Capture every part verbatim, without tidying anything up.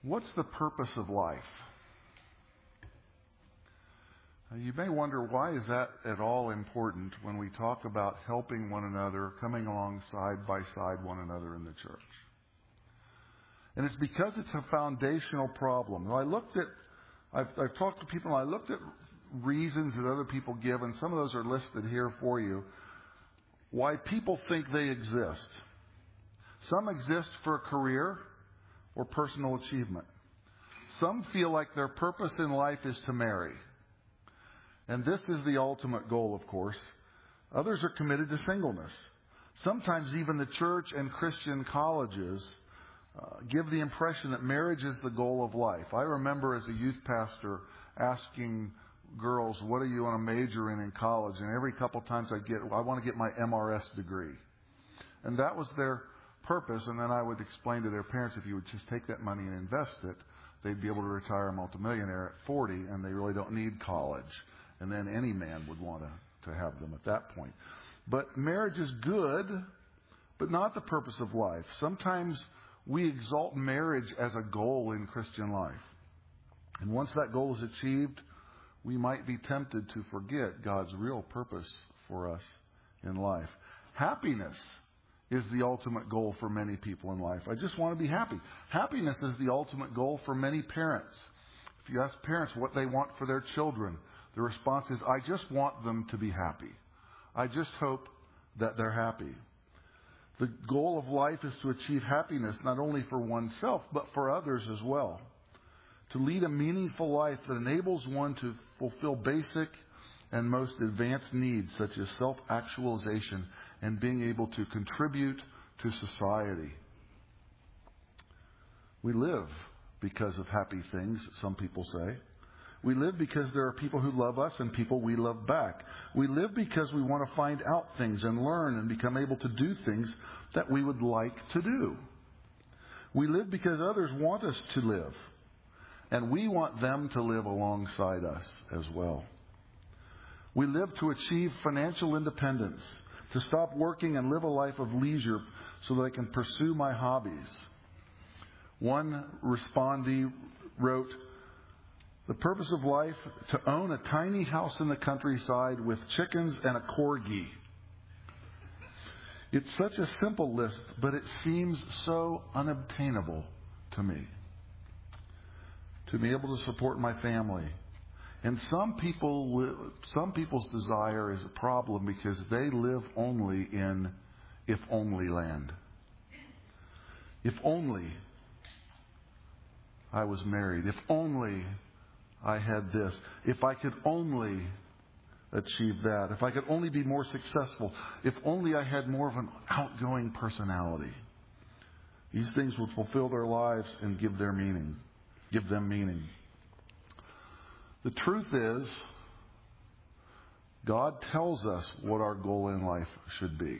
What's the purpose of life? Now, you may wonder, why is that at all important when we talk about helping one another, coming along side by side one another in the church? And it's because it's a foundational problem. Now, I looked at, I've, I've talked to people, and I looked at reasons that other people give, and some of those are listed here for you, why people think they exist. Some exist for a career or personal achievement. Some feel like their purpose in life is to marry. And this is the ultimate goal, of course. Others are committed to singleness. Sometimes even the church and Christian colleges uh, give the impression that marriage is the goal of life. I remember as a youth pastor asking girls, what are you going to major in in college? And every couple times I get, I want to get my M R S degree. And that was their purpose. And then I would explain to their parents, if you would just take that money and invest it, they'd be able to retire a multimillionaire at forty, and they really don't need college. And then any man would want to, to have them at that point. But marriage is good, but not the purpose of life. Sometimes we exalt marriage as a goal in Christian life. And once that goal is achieved, we might be tempted to forget God's real purpose for us in life. Happiness is the ultimate goal for many people in life. I just want to be happy. Happiness is the ultimate goal for many parents. If you ask parents what they want for their children, the response is, I just want them to be happy. I just hope that they're happy. The goal of life is to achieve happiness not only for oneself, but for others as well. To lead a meaningful life that enables one to fulfill basic and most advanced needs, such as self-actualization and being able to contribute to society. We live because of happy things, some people say. We live because there are people who love us and people we love back. We live because we want to find out things and learn and become able to do things that we would like to do. We live because others want us to live, and we want them to live alongside us as well. We live to achieve financial independence, to stop working and live a life of leisure so that I can pursue my hobbies. One respondee wrote, the purpose of life, to own a tiny house in the countryside with chickens and a corgi. It's such a simple list, but it seems so unobtainable to me. To be able to support my family. And some people, some people's desire is a problem because they live only in if only land. If only I was married. If only I had this. If I could only achieve that. If I could only be more successful. If only I had more of an outgoing personality. These things would fulfill their lives and give their meaning. Give them meaning. The truth is, God tells us what our goal in life should be.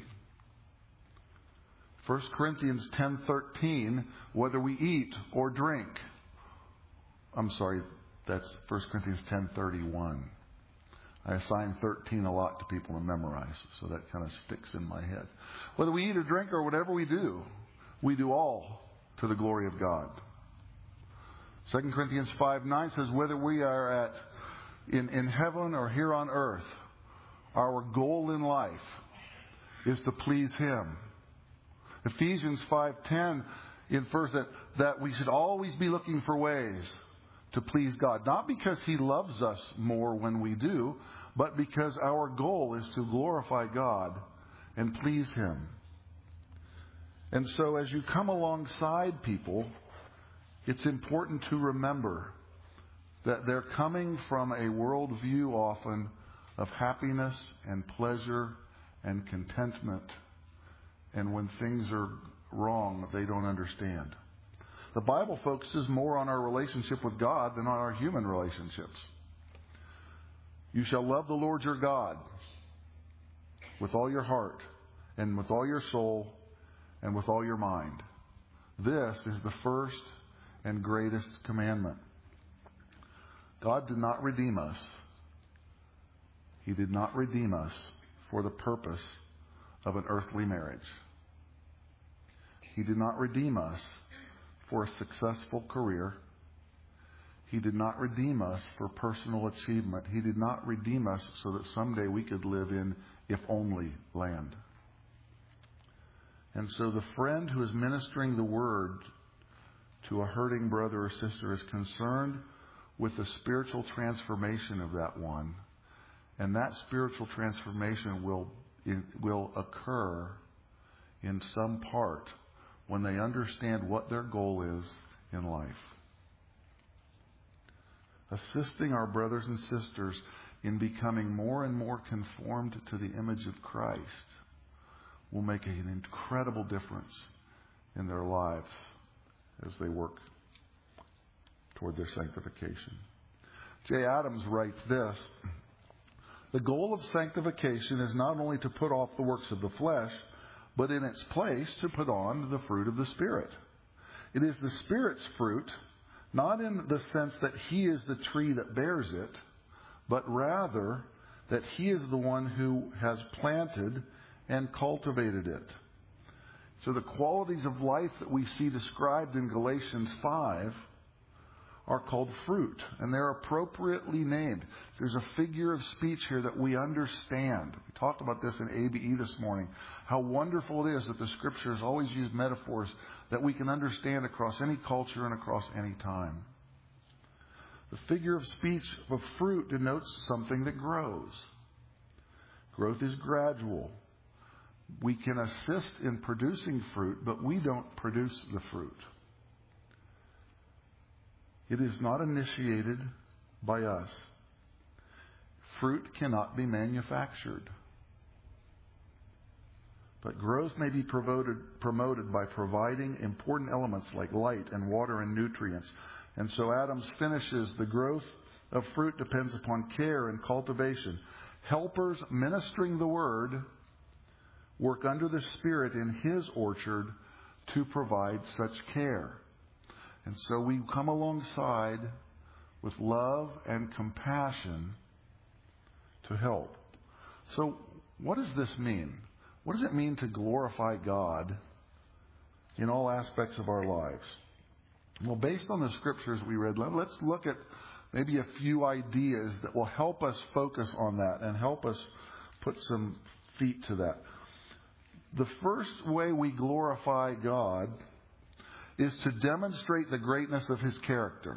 First Corinthians ten thirteen, whether we eat or drink. I'm sorry, that's First Corinthians ten thirty-one. I assign thirteen a lot to people to memorize, so that kind of sticks in my head. Whether we eat or drink or whatever we do, we do all to the glory of God. Second Corinthians five nine says, whether we are at in, in heaven or here on earth, our goal in life is to please Him. Ephesians five ten infers that, that we should always be looking for ways to please God. Not because He loves us more when we do, but because our goal is to glorify God and please Him. And so as you come alongside people, it's important to remember that they're coming from a worldview often of happiness and pleasure and contentment. And when things are wrong, they don't understand. The Bible focuses more on our relationship with God than on our human relationships. You shall love the Lord your God with all your heart and with all your soul and with all your mind. This is the first and greatest commandment. God did not redeem us. He did not redeem us for the purpose of an earthly marriage. He did not redeem us for a successful career. He did not redeem us for personal achievement. He did not redeem us so that someday we could live in if only land. And so the friend who is ministering the word to a hurting brother or sister is concerned with the spiritual transformation of that one. And that spiritual transformation will, it will occur in some part when they understand what their goal is in life. Assisting our brothers and sisters in becoming more and more conformed to the image of Christ will make an incredible difference in their lives as they work toward their sanctification. Jay Adams writes this: the goal of sanctification is not only to put off the works of the flesh, but in its place to put on the fruit of the Spirit. It is the Spirit's fruit, not in the sense that He is the tree that bears it, but rather that He is the one who has planted and cultivated it. So the qualities of life that we see described in Galatians five are called fruit, and they're appropriately named. There's a figure of speech here that we understand. We talked about this in A B E this morning, how wonderful it is that the Scriptures always use metaphors that we can understand across any culture and across any time. The figure of speech of fruit denotes something that grows. Growth is gradual. We can assist in producing fruit, but we don't produce the fruit. It is not initiated by us. Fruit cannot be manufactured. But growth may be promoted, promoted by providing important elements like light and water and nutrients. And so Adams finishes, the growth of fruit depends upon care and cultivation. Helpers ministering the word work under the Spirit in His orchard to provide such care. And so we come alongside with love and compassion to help. So what does this mean? What does it mean to glorify God in all aspects of our lives? Well, based on the Scriptures we read, let's look at maybe a few ideas that will help us focus on that and help us put some feet to that. The first way we glorify God is to demonstrate the greatness of His character.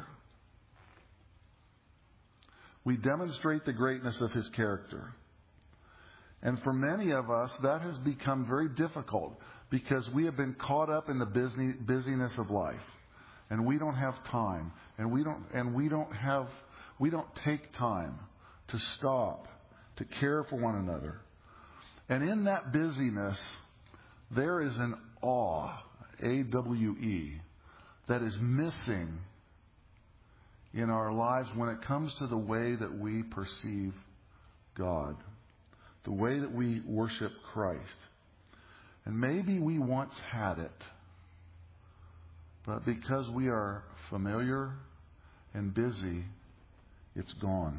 We demonstrate the greatness of His character. And for many of us, that has become very difficult because we have been caught up in the busy, busyness of life. And we don't have time. And we don't, and we don't have, we don't take time to stop, to care for one another. And in that busyness, there is an awe, A W E, that is missing in our lives when it comes to the way that we perceive God, the way that we worship Christ. And maybe we once had it, but because we are familiar and busy, it's gone.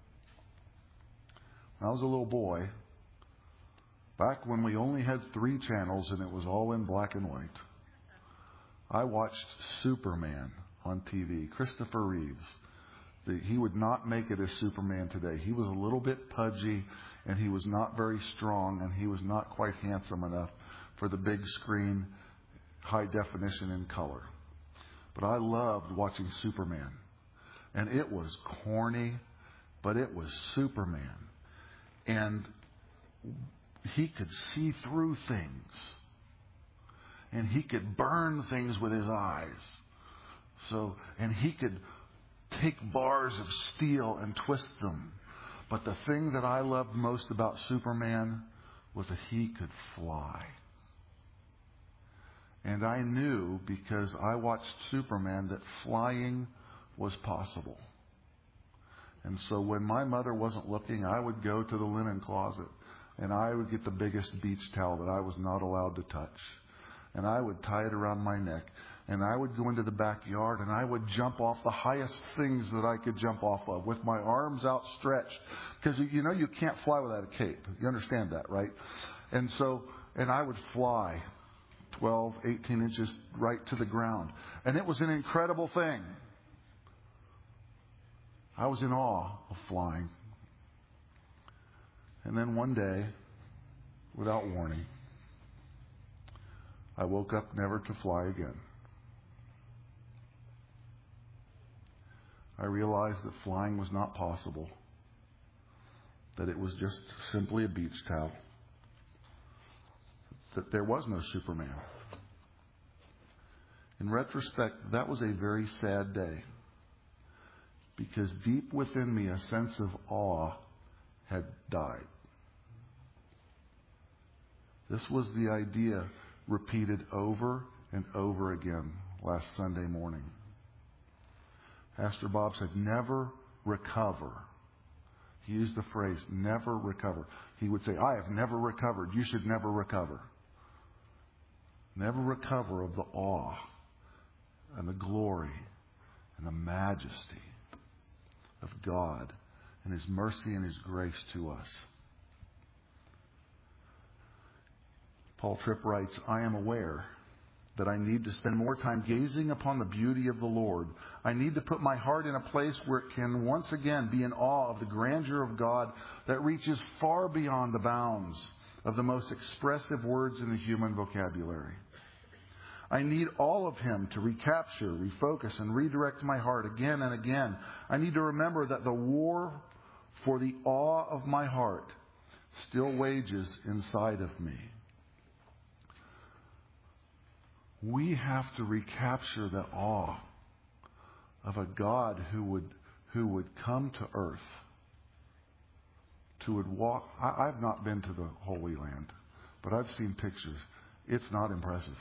When I was a little boy, back when we only had three channels and it was all in black and white, I watched Superman on T V. Christopher Reeves. The, he would not make it as Superman today. He was a little bit pudgy, and he was not very strong, and he was not quite handsome enough for the big screen, high definition in color. But I loved watching Superman. And it was corny, but it was Superman. And he could see through things. And he could burn things with his eyes. So, and he could take bars of steel and twist them. But the thing that I loved most about Superman was that he could fly. And I knew, because I watched Superman, that flying was possible. And so when my mother wasn't looking, I would go to the linen closet and I would get the biggest beach towel that I was not allowed to touch. And I would tie it around my neck. And I would go into the backyard and I would jump off the highest things that I could jump off of with my arms outstretched. Because, you know, you can't fly without a cape. You understand that, right? And so, and I would fly. twelve, eighteen inches right to the ground. And it was an incredible thing. I was in awe of flying. And then one day, without warning, I woke up never to fly again. I realized that flying was not possible, that it was just simply a beach towel, that there was no Superman. In retrospect, that was a very sad day, because deep within me a sense of awe had died. This was the idea repeated over and over again last Sunday morning. Pastor Bob said, never recover. He used the phrase, never recover. He would say, I have never recovered. You should never recover. Never recover of the awe and the glory and the majesty of God and His mercy and His grace to us. Paul Tripp writes, I am aware that I need to spend more time gazing upon the beauty of the Lord. I need to put my heart in a place where it can once again be in awe of the grandeur of God that reaches far beyond the bounds of the most expressive words in the human vocabulary. I need all of Him to recapture, refocus, and redirect my heart again and again. I need to remember that the war for the awe of my heart still wages inside of me. We have to recapture the awe of a God who would who would come to earth, who would walk. I, I've not been to the Holy Land, but I've seen pictures. It's not impressive.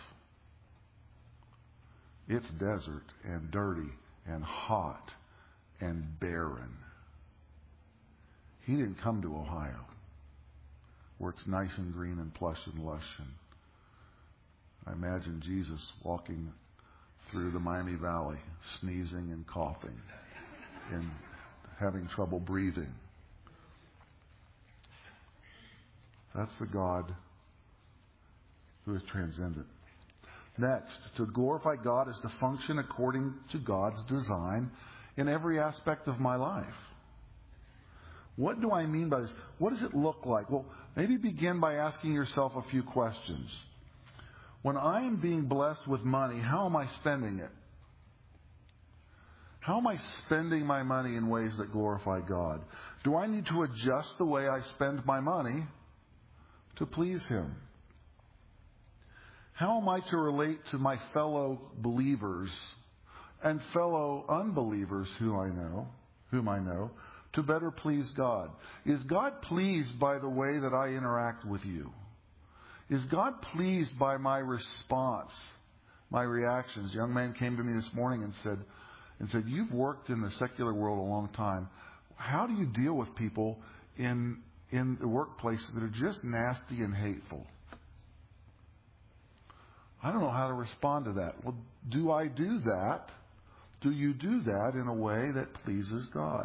It's desert and dirty and hot and barren. He didn't come to Ohio, where it's nice and green and plush and lush. And I imagine Jesus walking through the Miami Valley, sneezing and coughing and having trouble breathing. That's the God who is transcendent. Next, to glorify God is to function according to God's design in every aspect of my life. What do I mean by this? What does it look like? Well, maybe begin by asking yourself a few questions. When I am being blessed with money, how am I spending it? How am I spending my money in ways that glorify God? Do I need to adjust the way I spend my money to please Him? How am I to relate to my fellow believers and fellow unbelievers who I know, whom I know, to better please God? Is God pleased by the way that I interact with you? Is God pleased by my response, my reactions? A young man came to me this morning and said, and said, you've worked in the secular world a long time. How do you deal with people in in the workplace that are just nasty and hateful? I don't know how to respond to that. Well, do I do that? Do you do that in a way that pleases God?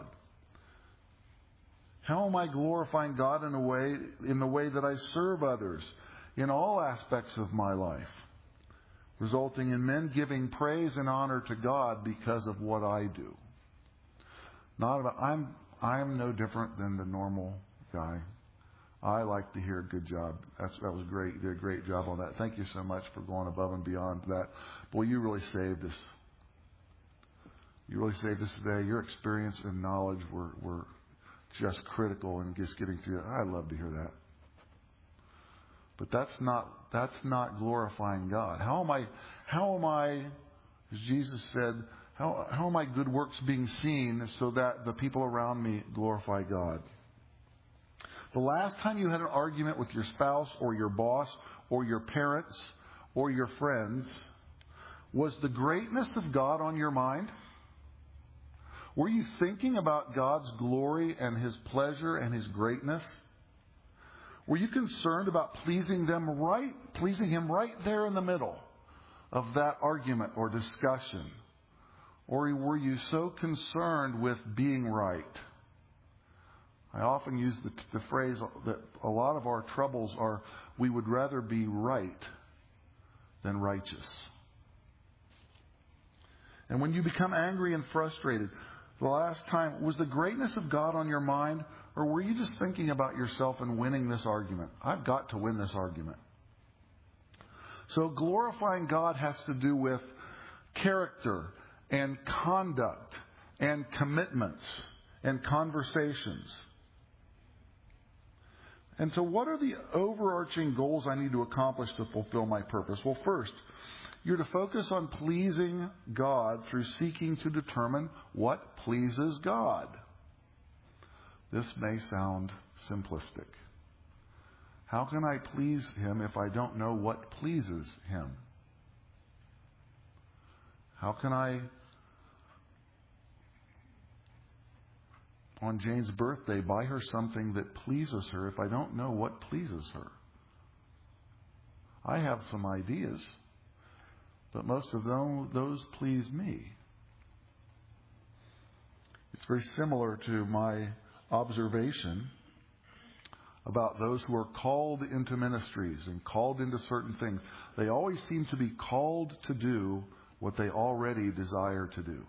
How am I glorifying God in a way, in the way that I serve others in all aspects of my life, resulting in men giving praise and honor to God because of what I do? Not about, I'm I'm no different than the normal guy. I like to hear good job. That's, that was great. You did a great job on that. Thank you so much for going above and beyond that. Boy, you really saved us. You really saved us today. Your experience and knowledge were, were just critical in just getting through it. I'd love to hear that. But that's not that's not glorifying God. How am I how am I, as Jesus said, how how are my good works being seen so that the people around me glorify God? The last time you had an argument with your spouse or your boss or your parents or your friends, was the greatness of God on your mind? Were you thinking about God's glory and His pleasure and His greatness? Were you concerned about pleasing them right, pleasing Him right there in the middle of that argument or discussion? Or were you so concerned with being right? I often use the, the phrase that a lot of our troubles are we would rather be right than righteous. And when you become angry and frustrated, the last time, was the greatness of God on your mind, or were you just thinking about yourself and winning this argument? I've got to win this argument. So glorifying God has to do with character and conduct and commitments and conversations. And so what are the overarching goals I need to accomplish to fulfill my purpose? Well, first, you're to focus on pleasing God through seeking to determine what pleases God. This may sound simplistic. How can I please Him if I don't know what pleases Him? How can I, on Jane's birthday, buy her something that pleases her if I don't know what pleases her? I have some ideas, but most of them, those please me. It's very similar to my observation about those who are called into ministries and called into certain things. They always seem to be called to do what they already desire to do.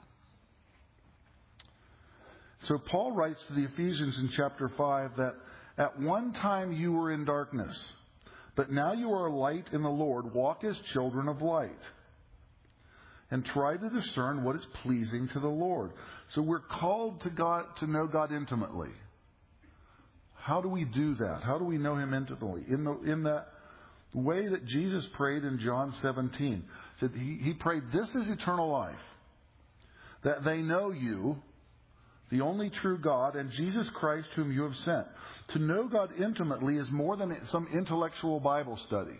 So Paul writes to the Ephesians in chapter five that at one time you were in darkness, but now you are light in the Lord. Walk as children of light, and try to discern what is pleasing to the Lord. So we're called to God, to know God intimately. How do we do that? How do we know Him intimately? In the in that way that Jesus prayed in John seventeen. Said he, he prayed, "This is eternal life, that they know you, the only true God, and Jesus Christ whom you have sent." To know God intimately is more than some intellectual Bible study.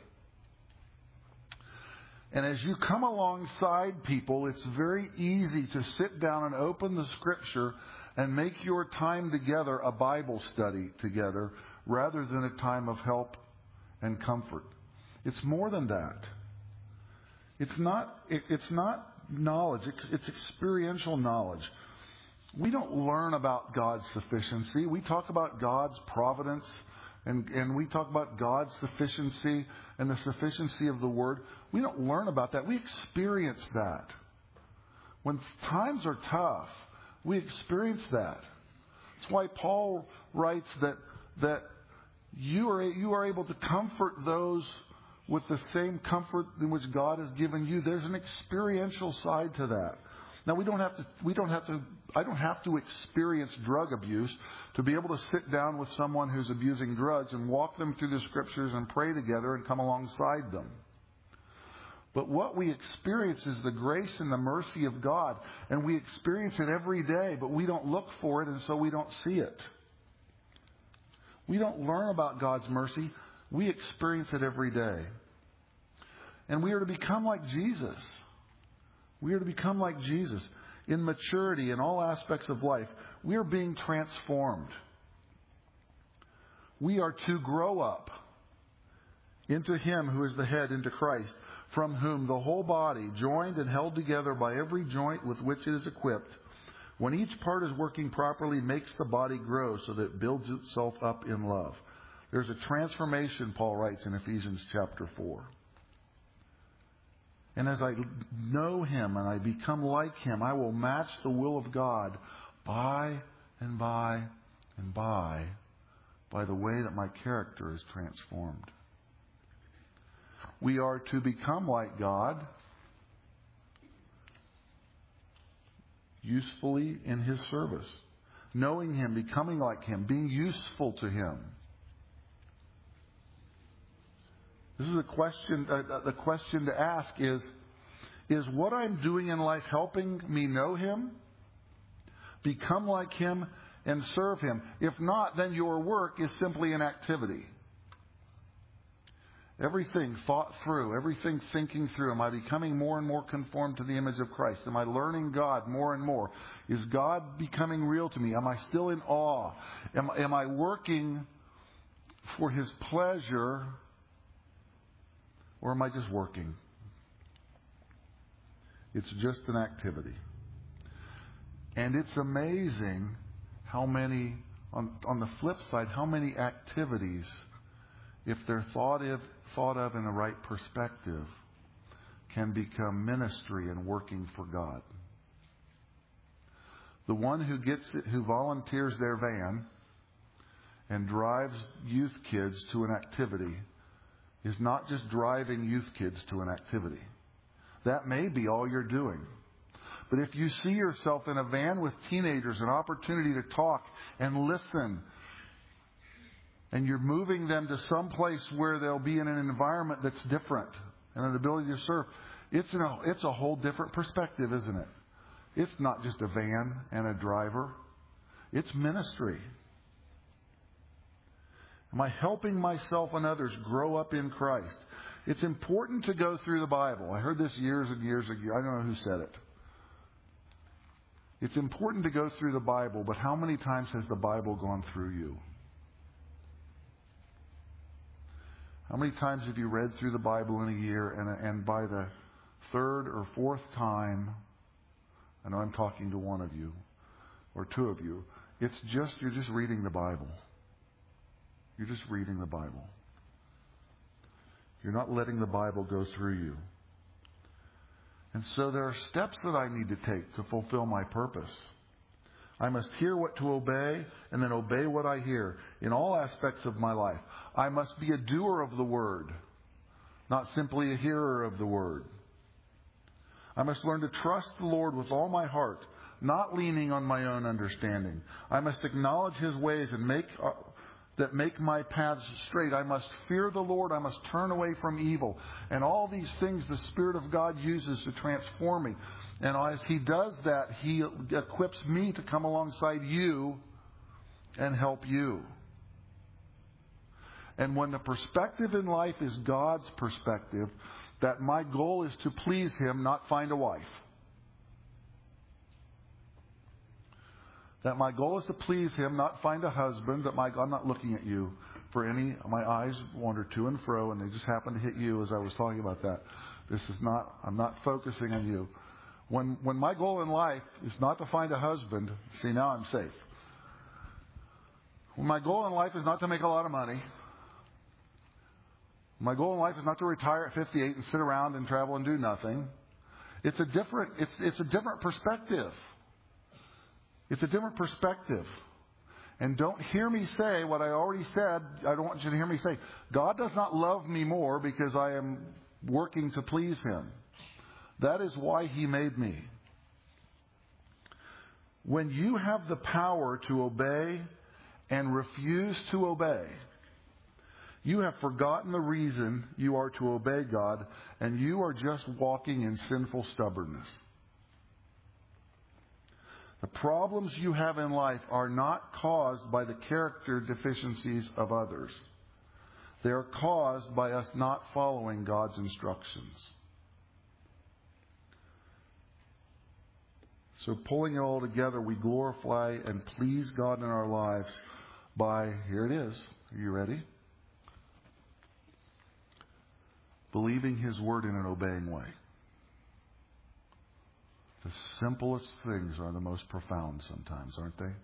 And as you come alongside people, it's very easy to sit down and open the Scripture and make your time together a Bible study together rather than a time of help and comfort. It's more than that. It's not, it, it's not knowledge. It's, it's experiential knowledge. We don't learn about God's sufficiency. We talk about God's providence, and, and we talk about God's sufficiency and the sufficiency of the Word. We don't learn about that. We experience that. When times are tough, we experience that. That's why Paul writes that that you are you are able to comfort those with the same comfort in which God has given you. There's an experiential side to that. Now we don't have to we don't have to I don't have to experience drug abuse to be able to sit down with someone who's abusing drugs and walk them through the Scriptures and pray together and come alongside them. But what we experience is the grace and the mercy of God. And we experience it every day, but we don't look for it, and so we don't see it. We don't learn about God's mercy. We experience it every day. And we are to become like Jesus. We are to become like Jesus. In maturity, in all aspects of life, we are being transformed. We are to grow up into Him who is the head, into Christ, from whom the whole body, joined and held together by every joint with which it is equipped, when each part is working properly, makes the body grow so that it builds itself up in love. There's a transformation, Paul writes in Ephesians chapter four. And as I know Him and I become like Him, I will match the will of God by and by and by, by the way that my character is transformed. We are to become like God usefully in His service. Knowing Him, becoming like Him, being useful to Him. This is a question, uh, the question to ask is, is what I'm doing in life helping me know Him, become like Him, and serve Him? If not, then your work is simply an activity. Everything thought through, everything thinking through. Am I becoming more and more conformed to the image of Christ? Am I learning God more and more? Is God becoming real to me? Am I still in awe? Am, am I working for His pleasure? Or am I just working? It's just an activity. And it's amazing how many, on, on the flip side, how many activities, if they're thought of, thought of in the right perspective, can become ministry and working for God. The one who gets it, who volunteers their van and drives youth kids to an activity is not just driving youth kids to an activity. That may be all you're doing. But if you see yourself in a van with teenagers, an opportunity to talk and listen, and you're moving them to some place where they'll be in an environment that's different and an ability to serve, it's, in a, it's a whole different perspective, isn't it? It's not just a van and a driver. It's ministry. Am I helping myself and others grow up in Christ? It's important to go through the Bible. I heard this years and years ago. I don't know who said it. It's important to go through the Bible, but how many times has the Bible gone through you? How many times have you read through the Bible in a year, and, and by the third or fourth time, I know I'm talking to one of you or two of you, it's just, you're just reading the Bible. You're just reading the Bible. You're not letting the Bible go through you. And so there are steps that I need to take to fulfill my purpose. I must hear what to obey and then obey what I hear in all aspects of my life. I must be a doer of the Word, not simply a hearer of the Word. I must learn to trust the Lord with all my heart, not leaning on my own understanding. I must acknowledge His ways and make uh, that make my paths straight. I must fear the Lord. I must turn away from evil. And all these things the Spirit of God uses to transform me. And as He does that, He equips me to come alongside you and help you. And when the perspective in life is God's perspective, that my goal is to please Him, not find a wife. That my goal is to please Him, not find a husband. That my I'm not looking at you for any. My eyes wander to and fro, and they just happen to hit you as I was talking about that. This is not. I'm not focusing on you. When when my goal in life is not to find a husband, see, now I'm safe. When my goal in life is not to make a lot of money. My goal in life is not to retire at fifty-eight and sit around and travel and do nothing. It's a different. It's it's a different perspective. It's a different perspective. And don't hear me say what I already said. I don't want you to hear me say, God does not love me more because I am working to please Him. That is why He made me. When you have the power to obey and refuse to obey, you have forgotten the reason you are to obey God, and you are just walking in sinful stubbornness. The problems you have in life are not caused by the character deficiencies of others. They are caused by us not following God's instructions. So pulling it all together, we glorify and please God in our lives by, here it is. Are you ready? Believing His Word in an obeying way. The simplest things are the most profound sometimes, aren't they?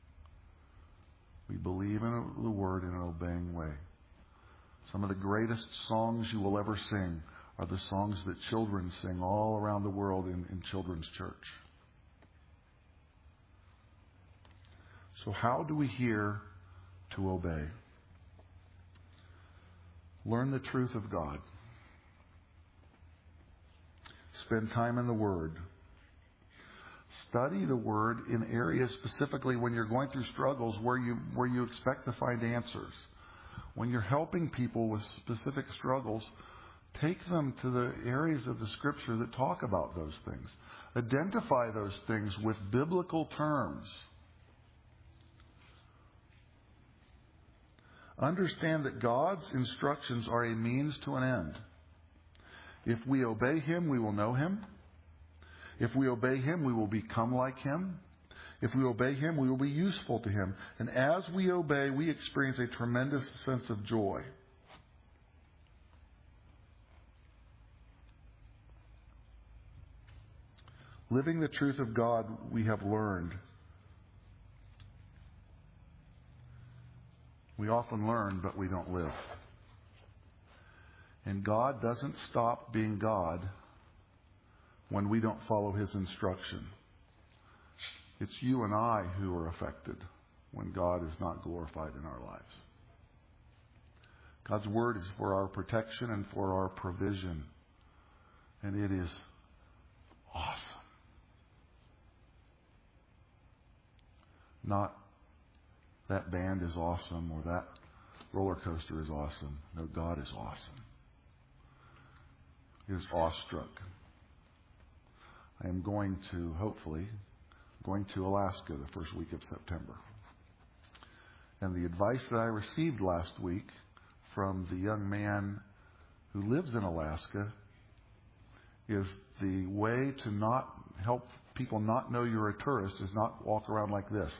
We believe in the Word in an obeying way. Some of the greatest songs you will ever sing are the songs that children sing all around the world in, in children's church. So how do we hear to obey? Learn the truth of God. Spend time in the Word. Study the Word in areas specifically when you're going through struggles where you where you expect to find answers. When you're helping people with specific struggles, take them to the areas of the Scripture that talk about those things. Identify those things with biblical terms. Understand that God's instructions are a means to an end. If we obey Him, we will know Him. If we obey Him, we will become like Him. If we obey Him, we will be useful to Him. And as we obey, we experience a tremendous sense of joy. Living the truth of God, we have learned. We often learn, but we don't live. And God doesn't stop being God when we don't follow His instruction. It's you and I who are affected when God is not glorified in our lives. God's Word is for our protection and for our provision. And it is awesome. Not that band is awesome or that roller coaster is awesome. No, God is awesome. He is awestruck. I am going to, hopefully, going to Alaska the first week of September. And the advice that I received last week from the young man who lives in Alaska is the way to not help people not know you're a tourist is not walk around like this.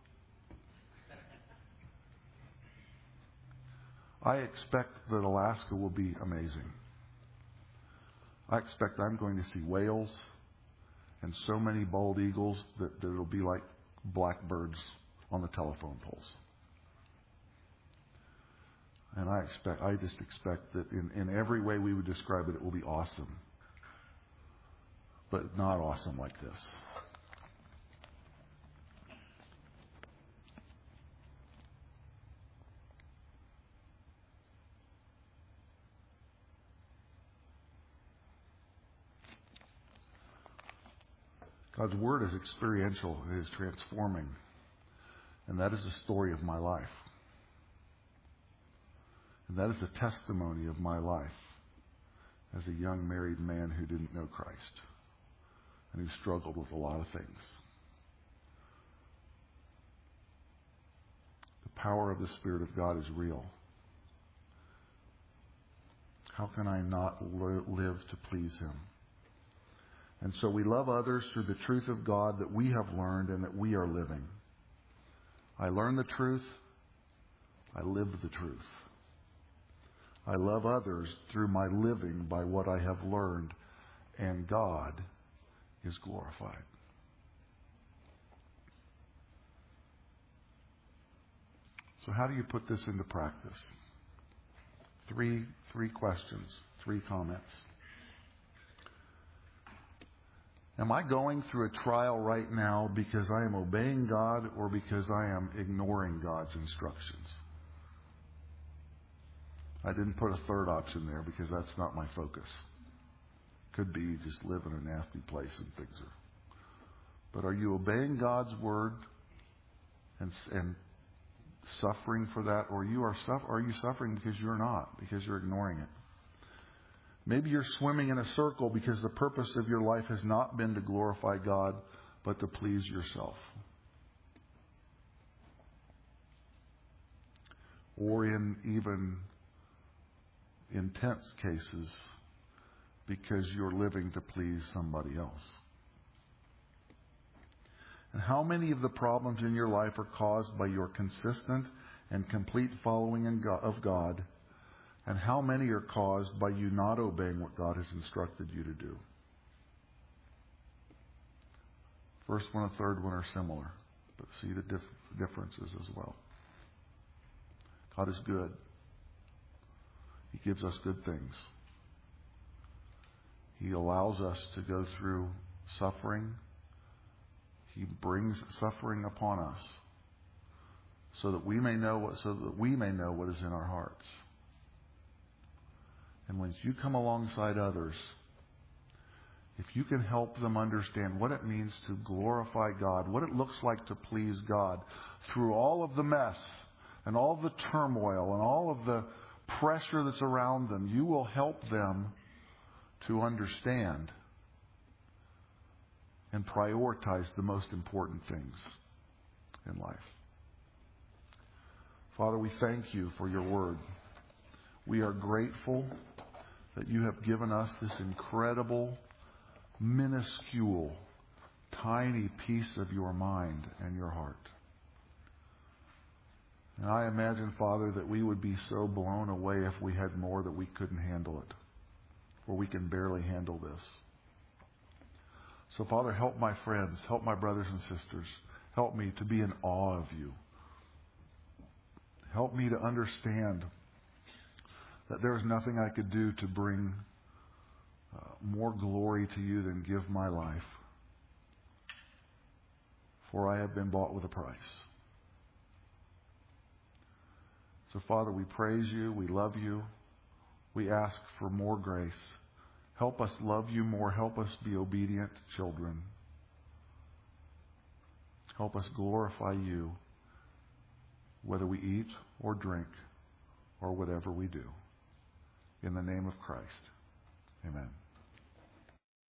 I expect that Alaska will be amazing. I expect I'm going to see whales and so many bald eagles that, that it'll be like blackbirds on the telephone poles. And I expect, I just expect that in, in every way we would describe it, it will be awesome. But not awesome like this. God's Word is experiential. It is transforming. And that is the story of my life. And that is the testimony of my life as a young married man who didn't know Christ and who struggled with a lot of things. The power of the Spirit of God is real. How can I not live to please Him? And so we love others through the truth of God that we have learned and that we are living. I learn the truth. I live the truth. I love others through my living by what I have learned, and God is glorified. So how do you put this into practice? Three, three questions, three comments. Am I going through a trial right now because I am obeying God or because I am ignoring God's instructions? I didn't put a third option there because that's not my focus. Could be you just live in a nasty place and things are. But are you obeying God's Word and, and suffering for that? Or you are, are you suffering because you're not, because you're ignoring it? Maybe you're swimming in a circle because the purpose of your life has not been to glorify God, but to please yourself. Or in even intense cases, because you're living to please somebody else. And how many of the problems in your life are caused by your consistent and complete following of God? And how many are caused by you not obeying what God has instructed you to do? First one and third one are similar, but see the dif- differences as well. God is good. He gives us good things. He allows us to go through suffering. He brings suffering upon us so that we may know what, so that we may know what is in our hearts. And when you come alongside others, if you can help them understand what it means to glorify God, what it looks like to please God through all of the mess and all the turmoil and all of the pressure that's around them, you will help them to understand and prioritize the most important things in life. Father, we thank you for your word. We are grateful that you have given us this incredible, minuscule, tiny piece of your mind and your heart. And I imagine, Father, that we would be so blown away if we had more that we couldn't handle it, or we can barely handle this. So, Father, help my friends, help my brothers and sisters. Help me to be in awe of you. Help me to understand that there is nothing I could do to bring uh, more glory to you than give my life. For I have been bought with a price. So, Father, we praise you. We love you. We ask for more grace. Help us love you more. Help us be obedient children. Help us glorify you, whether we eat or drink or whatever we do. In the name of Christ, amen.